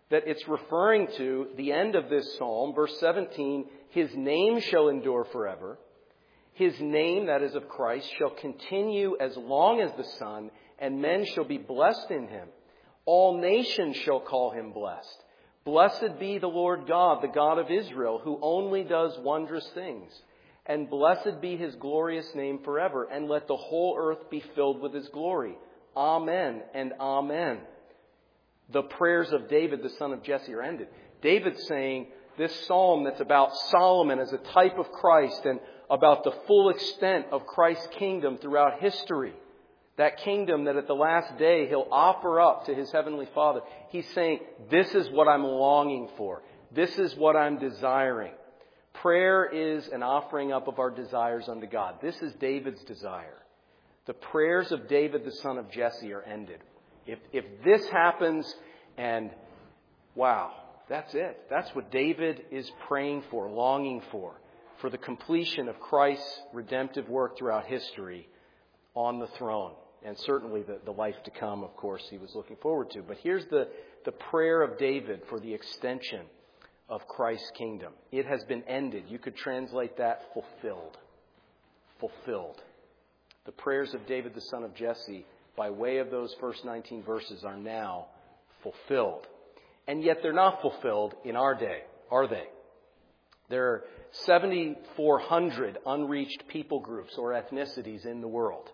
A: that it's referring to the end of this psalm, verse 17, His name shall endure forever. His name, that is of Christ, shall continue as long as the sun, and men shall be blessed in Him. All nations shall call Him blessed. Blessed be the Lord God, the God of Israel, who only does wondrous things. And blessed be His glorious name forever. And let the whole earth be filled with His glory. Amen and amen. The prayers of David, the son of Jesse, are ended. David's saying this psalm that's about Solomon as a type of Christ and about the full extent of Christ's kingdom throughout history. That kingdom that at the last day He'll offer up to His heavenly Father. He's saying, this is what I'm longing for. This is what I'm desiring. Prayer is an offering up of our desires unto God. This is David's desire. The prayers of David, the son of Jesse, are ended. If this happens, and wow, that's it. That's what David is praying for, longing for the completion of Christ's redemptive work throughout history on the throne. And certainly the life to come, of course, he was looking forward to. But here's the prayer of David for the extension of Christ's kingdom. It has been ended. You could translate that fulfilled. Fulfilled. The prayers of David, the son of Jesse, by way of those first 19 verses, are now fulfilled. And yet they're not fulfilled in our day, are they? There are 7,400 unreached people groups or ethnicities in the world.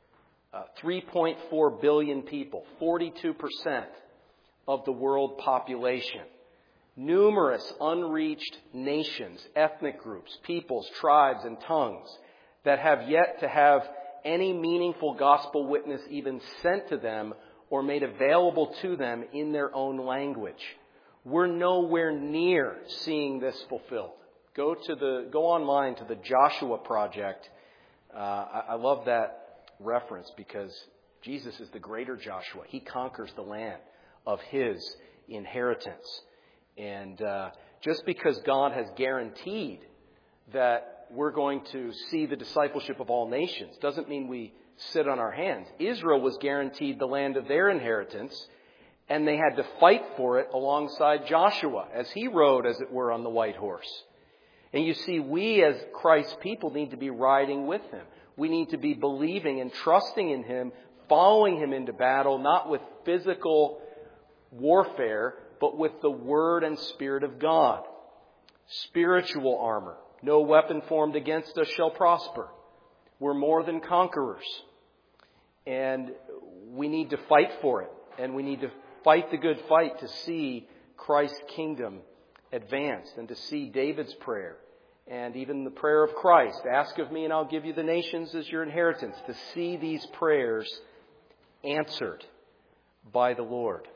A: 3.4 billion people, 42% of the world population. Numerous unreached nations, ethnic groups, peoples, tribes, and tongues that have yet to have any meaningful gospel witness even sent to them or made available to them in their own language. We're nowhere near seeing this fulfilled. Go online to the Joshua Project. I love that reference because Jesus is the greater Joshua. He conquers the land of His inheritance. And just because God has guaranteed that we're going to see the discipleship of all nations doesn't mean we sit on our hands. Israel was guaranteed the land of their inheritance, and they had to fight for it alongside Joshua as he rode, as it were, on the white horse. And you see, we as Christ's people need to be riding with Him. We need to be believing and trusting in Him, following Him into battle, not with physical warfare, but with the Word and Spirit of God. Spiritual armor. No weapon formed against us shall prosper. We're more than conquerors. And we need to fight for it. And we need to fight the good fight to see Christ's kingdom advanced and to see David's prayer and even the prayer of Christ. Ask of me and I'll give you the nations as your inheritance. To see these prayers answered by the Lord.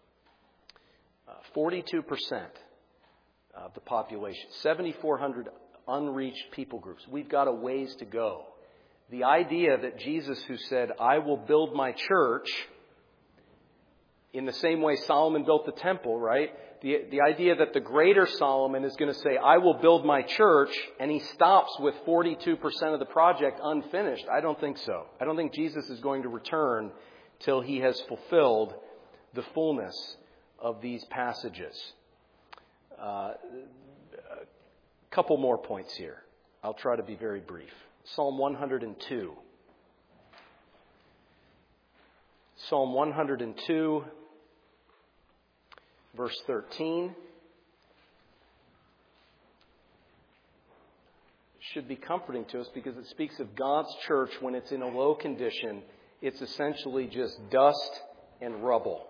A: 42% of the population, 7,400 unreached people groups. We've got a ways to go. The idea that Jesus, who said, I will build my church, in the same way Solomon built the temple, right? The idea that the greater Solomon is going to say, I will build my church, and he stops with 42% of the project unfinished. I don't think so. I don't think Jesus is going to return till He has fulfilled the fullness of these passages. A couple more points here. I'll try to be very brief. Psalm 102. Psalm 102, verse 13. Should be comforting to us because it speaks of God's church when it's in a low condition. It's essentially just dust and rubble.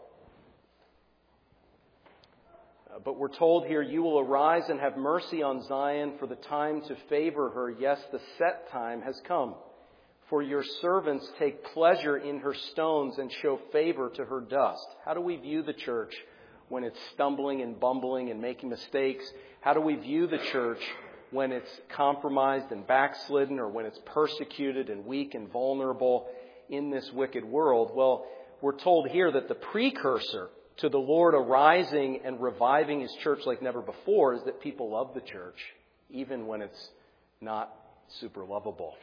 A: But we're told here, you will arise and have mercy on Zion, for the time to favor her. Yes, the set time has come. For your servants take pleasure in her stones and show favor to her dust. How do we view the church when it's stumbling and bumbling and making mistakes? How do we view the church when it's compromised and backslidden, or when it's persecuted and weak and vulnerable in this wicked world? Well, we're told here that the precursor to the Lord arising and reviving His church like never before is that people love the church, even when it's not super lovable.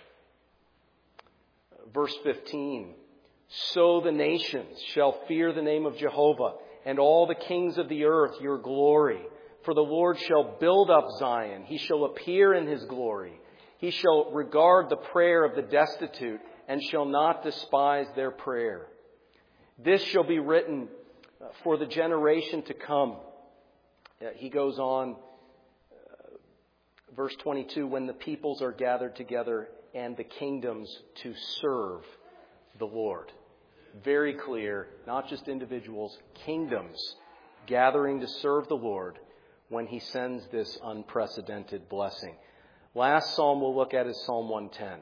A: Verse 15, so the nations shall fear the name of Jehovah and all the kings of the earth your glory. For the Lord shall build up Zion. He shall appear in his glory. He shall regard the prayer of the destitute and shall not despise their prayer. This shall be written for the generation to come. He goes on, verse 22, when the peoples are gathered together and the kingdoms to serve the Lord. Very clear, not just individuals, kingdoms gathering to serve the Lord when he sends this unprecedented blessing. Last psalm we'll look at is Psalm 110.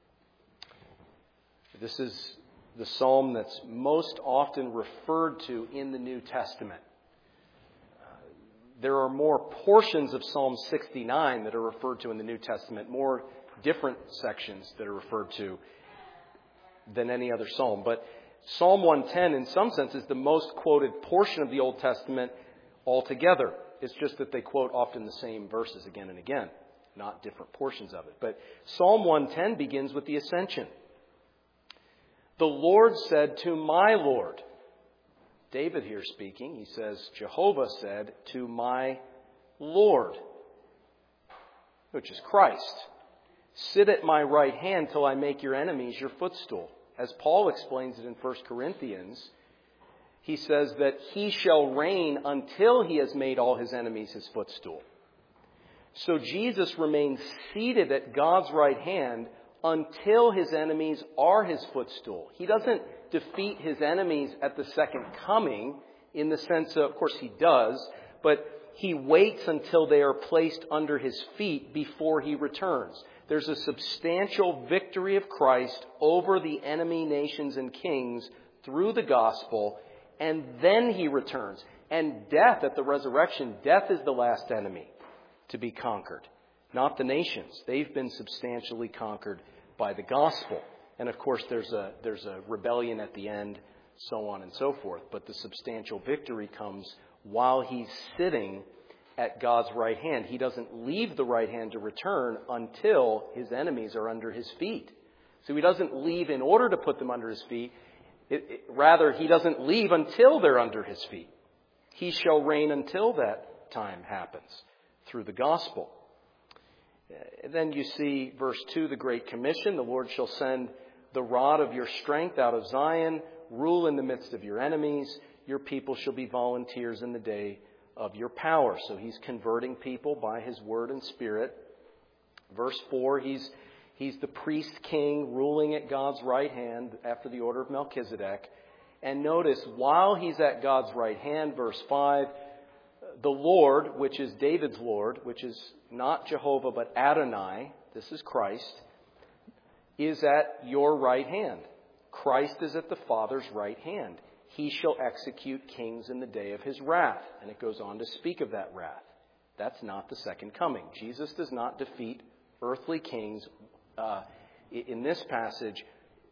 A: This is the psalm that's most often referred to in the New Testament. There are more portions of Psalm 69 that are referred to in the New Testament, more different sections that are referred to than any other psalm. But Psalm 110, in some sense, is the most quoted portion of the Old Testament altogether. It's just that they quote often the same verses again and again, not different portions of it. But Psalm 110 begins with the ascension. The Lord said to my Lord. David here speaking, he says, Jehovah said to my Lord, which is Christ, sit at my right hand till I make your enemies your footstool. As Paul explains it in 1 Corinthians, he says that he shall reign until he has made all his enemies his footstool. So Jesus remains seated at God's right hand until his enemies are his footstool. He doesn't defeat his enemies at the second coming in the sense of course he does, but he waits until they are placed under his feet before he returns. There's a substantial victory of Christ over the enemy nations and kings through the gospel, and then he returns. And death at the resurrection, death is the last enemy to be conquered, not the nations. They've been substantially conquered by the gospel. And of course, there's a rebellion at the end, so on and so forth. But the substantial victory comes while he's sitting at God's right hand. He doesn't leave the right hand to return until his enemies are under his feet. So he doesn't leave in order to put them under his feet. Rather, he doesn't leave until they're under his feet. He shall reign until that time happens through the gospel. Then you see verse 2, the Great Commission. The Lord shall send the rod of your strength out of Zion, rule in the midst of your enemies. Your people shall be volunteers in the day of your power. So he's converting people by his word and spirit. Verse 4, he's the priest king ruling at God's right hand after the order of Melchizedek. And notice, while he's at God's right hand, verse 5, the Lord, which is David's Lord, which is not Jehovah but Adonai, this is Christ, is at your right hand. Christ is at the Father's right hand. He shall execute kings in the day of his wrath. And it goes on to speak of that wrath. That's not the second coming. Jesus does not defeat earthly kings in this passage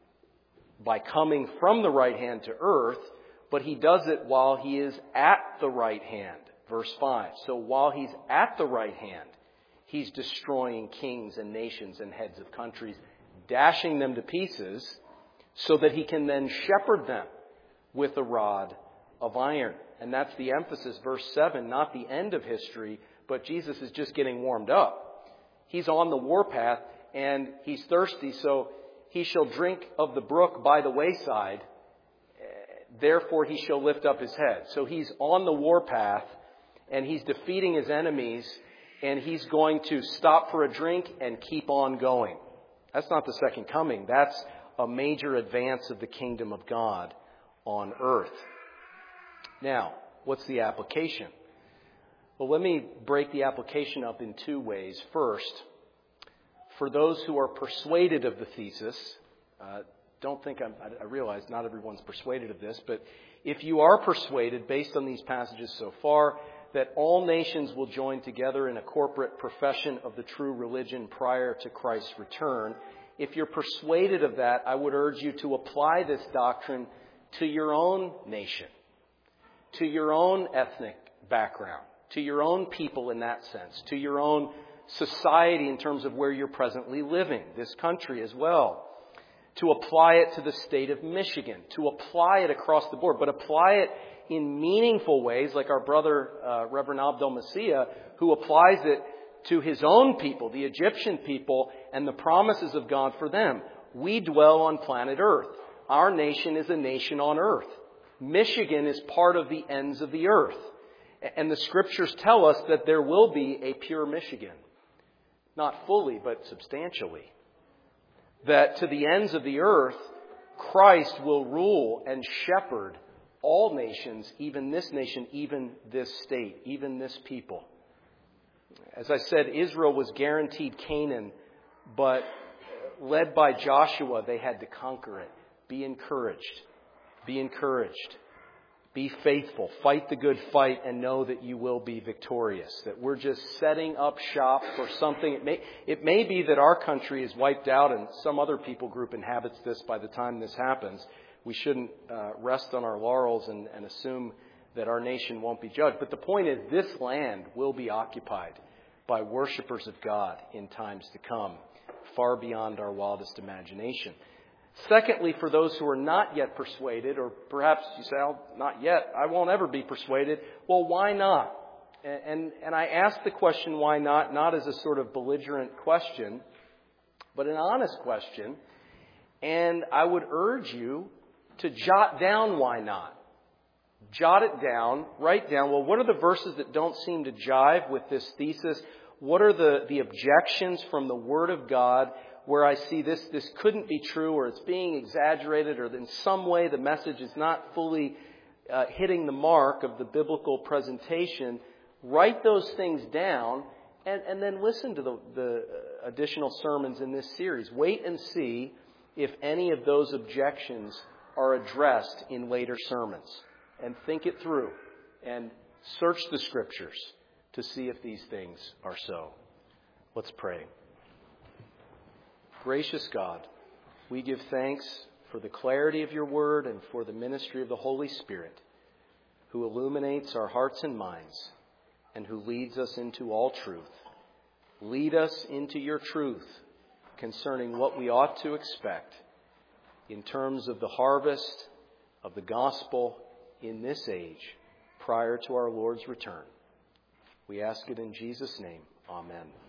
A: by coming from the right hand to earth, but he does it while he is at the right hand. Verse 5. So while he's at the right hand, he's destroying kings and nations and heads of countries, dashing them to pieces so that he can then shepherd them with a rod of iron. And that's the emphasis. Verse 7, not the end of history, but Jesus is just getting warmed up. He's on the warpath and he's thirsty, so he shall drink of the brook by the wayside. Therefore he shall lift up his head. So he's on the warpath and he's defeating his enemies, and he's going to stop for a drink and keep on going. That's not the second coming. That's a major advance of the kingdom of God on earth. Now, what's the application? Well, let me break the application up in two ways. First, for those who are persuaded of the thesis, don't think I realize not everyone's persuaded of this, but if you are persuaded based on these passages so far that all nations will join together in a corporate profession of the true religion prior to Christ's return, if you're persuaded of that, I would urge you to apply this doctrine to your own nation, to your own ethnic background, to your own people in that sense, to your own society in terms of where you're presently living, this country as well. To apply it to the state of Michigan, to apply it across the board, but apply it in meaningful ways, like our brother Reverend Abdel Messiah, who applies it to his own people, the Egyptian people, and the promises of God for them. We dwell on planet Earth. Our nation is a nation on Earth. Michigan is part of the ends of the earth. And the Scriptures tell us that there will be a pure Michigan. Not fully, but substantially. That to the ends of the earth, Christ will rule and shepherd all nations, even this nation, even this state, even this people. As I said, Israel was guaranteed Canaan, but led by Joshua, they had to conquer it. Be encouraged. Be encouraged. Be faithful. Fight the good fight and know that you will be victorious. That we're just setting up shop for something. It may be that our country is wiped out and some other people group inhabits this by the time this happens. We shouldn't rest on our laurels and assume that our nation won't be judged. But the point is, this land will be occupied by worshipers of God in times to come, far beyond our wildest imagination. Secondly, for those who are not yet persuaded, or perhaps you say, oh, not yet, I won't ever be persuaded. Well, why not? And I ask the question, why not as a sort of belligerent question, but an honest question. And I would urge you to jot down why not. Jot it down, write down, well, what are the verses that don't seem to jive with this thesis? What are the objections from the Word of God where I see this couldn't be true, or it's being exaggerated, or in some way the message is not fully hitting the mark of the biblical presentation? Write those things down and then listen to the additional sermons in this series. Wait and see if any of those objections are addressed in later sermons. And think it through and search the Scriptures to see if these things are so. Let's pray. Gracious God, we give thanks for the clarity of your word and for the ministry of the Holy Spirit, who illuminates our hearts and minds and who leads us into all truth. Lead us into your truth concerning what we ought to expect in terms of the harvest of the gospel in this age prior to our Lord's return. We ask it in Jesus' name. Amen.